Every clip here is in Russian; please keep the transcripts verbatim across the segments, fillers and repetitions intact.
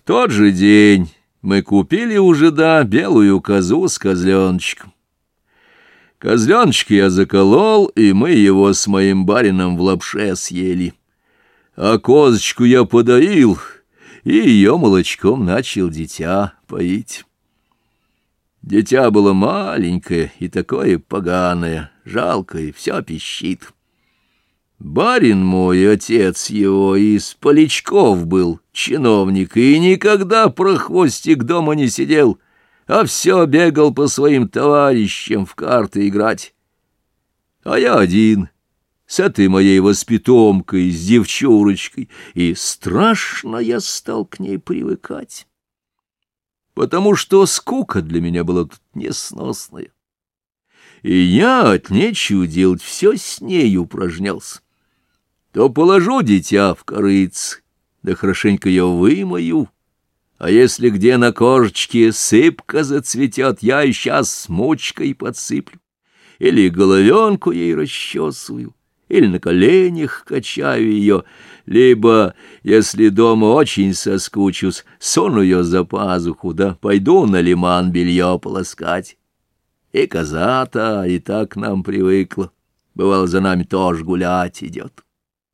тот же день мы купили у жида белую козу с козленочком. Козленочка я заколол, и мы его с моим барином в лапше съели. А козочку я подоил, и ее молочком начал дитя поить. Дитя было маленькое и такое поганое, жалкое, все пищит. Барин мой, отец его, из полячков был, чиновник, и никогда прохвостик дома не сидел, а все бегал по своим товарищам в карты играть. А я один, с этой моей воспитомкой, с девчурочкой, и страшно я стал к ней привыкать, потому что скука для меня была тут несносная. И я от нечего делать все с ней упражнялся. То положу дитя в корыц, да хорошенько ее вымою, а если где на кожечке сыпка зацветет, я и сейчас с мучкой подсыплю, или головенку ей расчесываю, или на коленях качаю ее, либо, если дома очень соскучусь, суну ее за пазуху, да пойду на лиман белье полоскать. И коза-то и так к нам привыкла, бывало, за нами тоже гулять идет.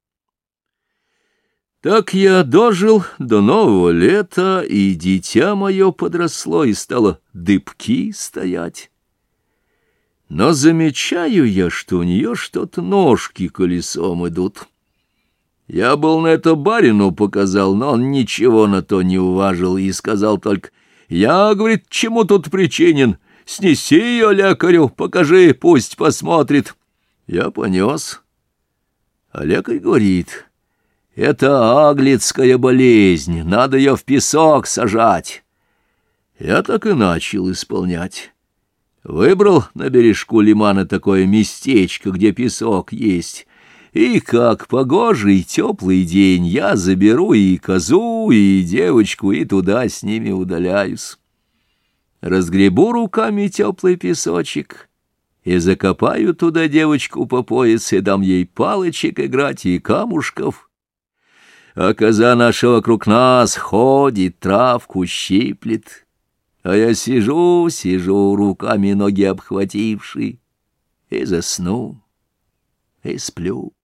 Так я дожил до нового лета, и дитя мое подросло и стало дыбки стоять. Но замечаю я, что у нее что-то ножки колесом идут. Я был на это барину показал, но он ничего на то не уважил и сказал только: «Я, — говорит, — чему тут причинен? Снеси ее лекарю, покажи, пусть посмотрит». Я понес. А лекарь говорит: «Это аглицкая болезнь, надо ее в песок сажать». Я так и начал исполнять. Выбрал на бережку лимана такое местечко, где песок есть, и как погожий теплый день я заберу и козу, и девочку, и туда с ними удаляюсь. Разгребу руками теплый песочек и закопаю туда девочку по пояс, и дам ей палочек играть и камушков. А коза наша вокруг нас ходит, травку щиплет, а я сижу, сижу, руками ноги обхвативши, и засну, и сплю.